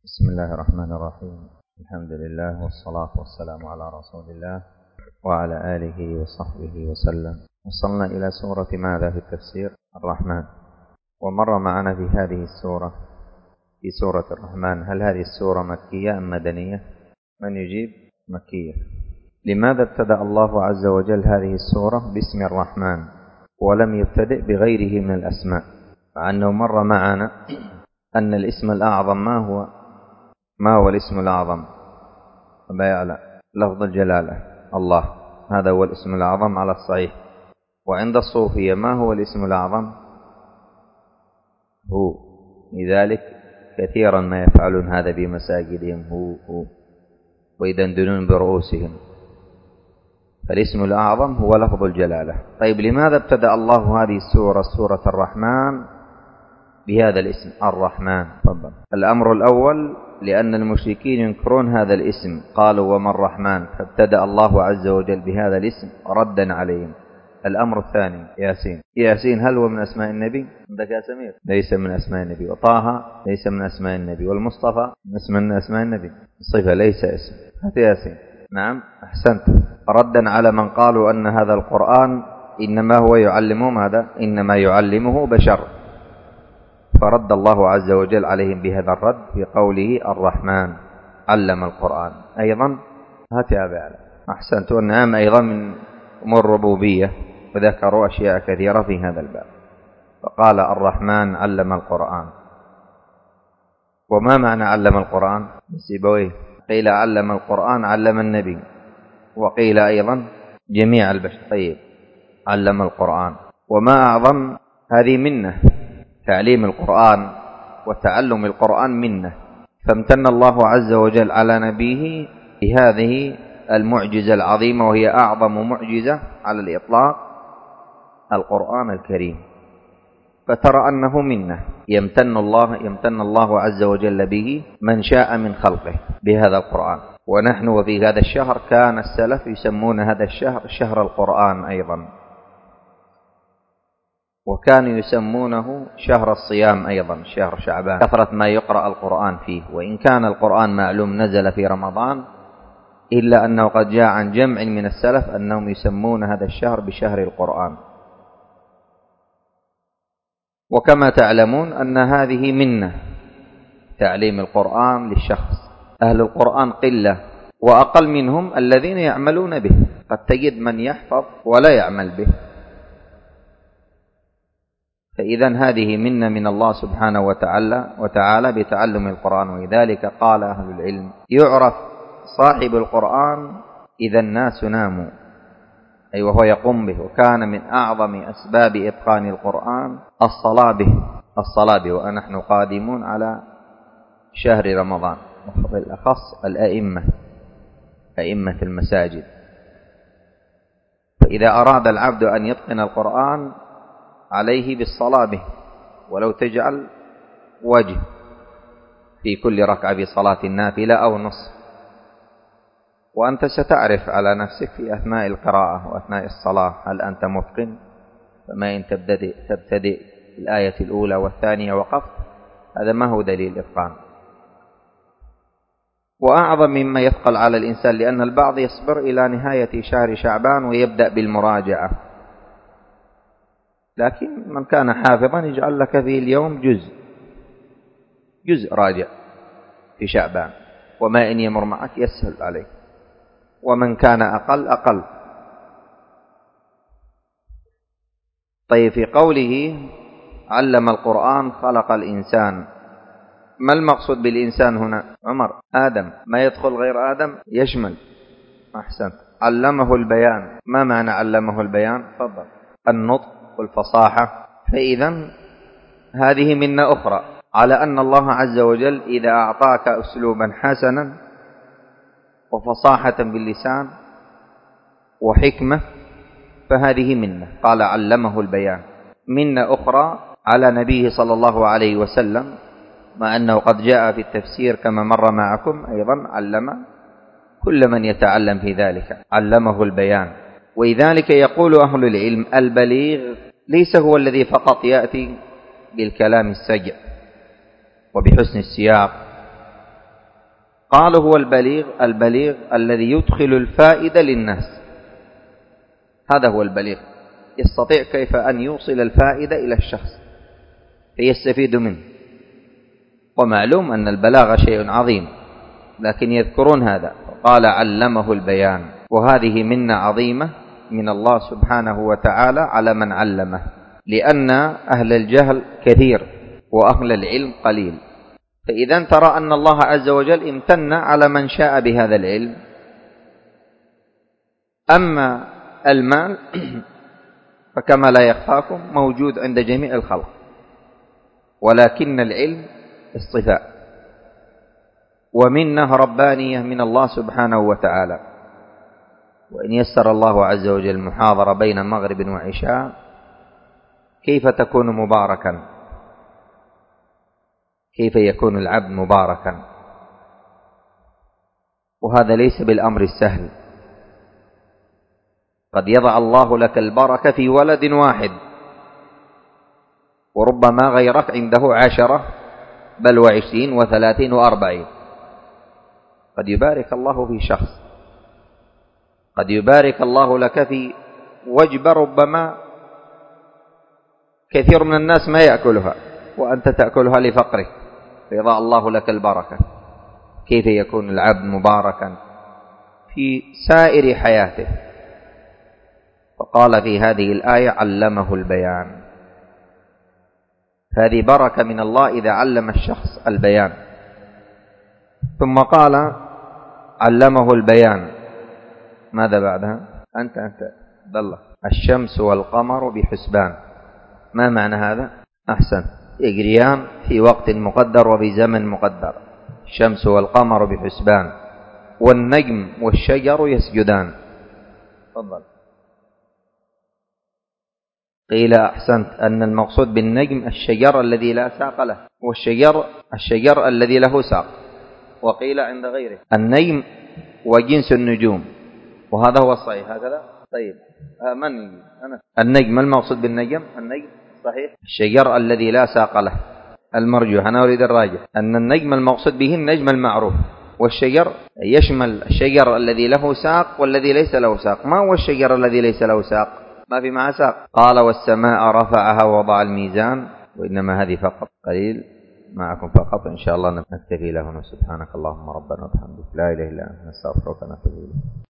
بسم الله الرحمن الرحيم. الحمد لله والصلاة والسلام على رسول الله وعلى آله وصحبه وسلم. وصلنا إلى سورة ماذا في التفسير؟ الرحمن. ومر معنا في هذه السورة في سورة الرحمن. هل هذه السورة مكية أم مدنية؟ من يجيب؟ مكية. لماذا ابتدأ الله عز وجل هذه السورة باسم الرحمن ولم يبتدئ بغيره من الأسماء؟ مع أنه مر معنا أن الاسم الأعظم ما هو الاسم الأعظم؟ أبا يعلى لفظ الجلالة الله، هذا هو الاسم الأعظم على الصحيح. وعند الصوفية ما هو الاسم الأعظم؟ هو. لذلك كثيرا ما يفعلون هذا بمساجدهم، هو ويدندنون برؤوسهم. فالاسم الأعظم هو لفظ الجلالة. طيب لماذا ابتدأ الله هذه السورة سورة الرحمن بهذا الاسم الرحمن؟ تفضل. الأمر الأول لأن المشركين ينكرون هذا الاسم، قالوا وما الرحمن، فابتدأ الله عز وجل بهذا الاسم ردا عليهم. الأمر الثاني ياسين هل هو من أسماء النبي؟ عندك يا سمير؟ ليس من أسماء النبي. وطه ليس من أسماء النبي. والمصطفى من أسماء النبي، صفة ليس اسم. هذا ياسين. نعم أحسنت. ردا على من قالوا أن هذا القرآن إنما هو يعلمهم، هذا إنما يعلمه بشر، فرد الله عز وجل عليهم بهذا الرد في قوله الرحمن علم القرآن. أيضا هات يا أبا. أحسنت. والنعم أيضا من أمور الربوبية، وذكروا أشياء كثيرة في هذا الباب. فقال الرحمن علم القرآن. وما معنى علم القرآن؟ سيبويه. قيل علم القرآن علم النبي، وقيل أيضا جميع البشر. طيب علم القرآن. وما أعظم هذه منة، تعليم القرآن وتعلم القرآن منة. فامتن الله عز وجل على نبيه بهذه المعجزة العظيمة، وهي أعظم معجزة على الإطلاق، القرآن الكريم. فترى أنه منة يمتن الله عز وجل به من شاء من خلقه بهذا القرآن. ونحن وفي هذا الشهر كان السلف يسمون هذا الشهر شهر القرآن أيضا، وكانوا يسمونه شهر الصيام أيضا، شهر شعبان، كثرة ما يقرأ القرآن فيه. وإن كان القرآن معلوم نزل في رمضان، إلا أنه قد جاء عن جمع من السلف أنهم يسمون هذا الشهر بشهر القرآن. وكما تعلمون أن هذه منة، تعليم القرآن للشخص. أهل القرآن قلة، وأقل منهم الذين يعملون به. قد تجد من يحفظ ولا يعمل به. فإذا هذه منة من الله سبحانه وتعالى بتعلم القرآن. ولذلك قال أهل العلم يعرف صاحب القرآن إذا الناس ناموا، أي وهو يقوم به. وكان من أعظم أسباب إتقان القرآن الصلاة به. ونحن قادمون على شهر رمضان، وبالأخص أئمة المساجد. فإذا أراد العبد أن يتقن القرآن عليه بالصلاة به، ولو تجعل وجه في كل ركعة بصلاة النافلة أو نصف. وأنت ستعرف على نفسك في أثناء القراءة وأثناء الصلاة هل أنت متقن. فما إن تبتدئ الآية الأولى والثانية وقفت، هذا ما هو دليل إتقان. وأعظم مما يثقل على الإنسان، لأن البعض يصبر إلى نهاية شهر شعبان ويبدأ بالمراجعة، لكن من كان حافظا يجعل لك في اليوم جزء راجع في شعبان، وما إن يمر معك يسهل عليك. ومن كان أقل. طيب في قوله علم القرآن خلق الإنسان، ما المقصود بالإنسان هنا؟ عمر آدم، ما يدخل غير آدم يشمل. أحسن. علمه البيان. ما معنى علمه البيان؟ تفضل. النطق والفصاحة. فإذا هذه منة أخرى على أن الله عز وجل إذا أعطاك أسلوبا حسنا وفصاحة باللسان وحكمة فهذه منة. قال علمه البيان. منة أخرى على نبيه صلى الله عليه وسلم، مع أنه قد جاء في التفسير كما مر معكم أيضا علم كل من يتعلم في ذلك، علمه البيان. ولذلك يقول أهل العلم البليغ ليس هو الذي فقط يأتي بالكلام السجع وبحسن السياق قالوا هو البليغ الذي يدخل الفائدة للناس، هذا هو البليغ، يستطيع كيف أن يوصل الفائدة إلى الشخص فيستفيد منه. ومعلوم أن البلاغة شيء عظيم، لكن يذكرون هذا، قال علمه البيان، وهذه منة عظيمة من الله سبحانه وتعالى على من علمه، لأن أهل الجهل كثير وأهل العلم قليل. فإذا ترى أن الله عز وجل امتن على من شاء بهذا العلم. أما المال فكما لا يخفاكم موجود عند جميع الخلق، ولكن العلم اصطفاء ومنه ربانية من الله سبحانه وتعالى. وإن يسر الله عز وجل المحاضرة بين مغرب وعشاء كيف تكون مباركا، كيف يكون العبد مباركا، وهذا ليس بالأمر السهل. قد يضع الله لك البركة في ولد واحد، وربما غيرك عنده 10 بل 20 و30 و40. قد يبارك الله في شخص، قد يبارك الله لك في وجبة ربما كثير من الناس ما يأكلها وأنت تأكلها لفقرك، فيضع الله لك البركة. كيف يكون العبد مباركا في سائر حياته؟ فقال في هذه الآية علمه البيان، هذه بركة من الله إذا علم الشخص البيان. ثم قال علمه البيان، ماذا بعدها؟ أنت ضل الشمس والقمر بحسبان. ما معنى هذا؟ أحسن، يجريان في وقت مقدر وفي زمن مقدر. الشمس والقمر بحسبان والنجم والشجر يسجدان. تفضل. قيل أحسنت أن المقصود بالنجم الشجر الذي لا ساق له، والشجر الذي له ساق. وقيل عند غيره النجم وجنس النجوم، وهذا هو الصحيح. هكذا طيب. النجم المقصود بالنجم النجم صحيح الشجر الذي لا ساق له. المرجوح أنا أريد الراجح أن النجم المقصود به النجم المعروف، والشجر يشمل الشجر الذي له ساق والذي ليس له ساق. ما هو الشجر الذي ليس له ساق؟ ما في معه ساق. قال والسماء رفعها ووضع الميزان. وإنما هذه فقط قليل معكم فقط، إن شاء الله نكتفي له. سبحانك اللهم ربنا وبحمدك لا إله إلا أنت نستغفرك ونتوب إليك.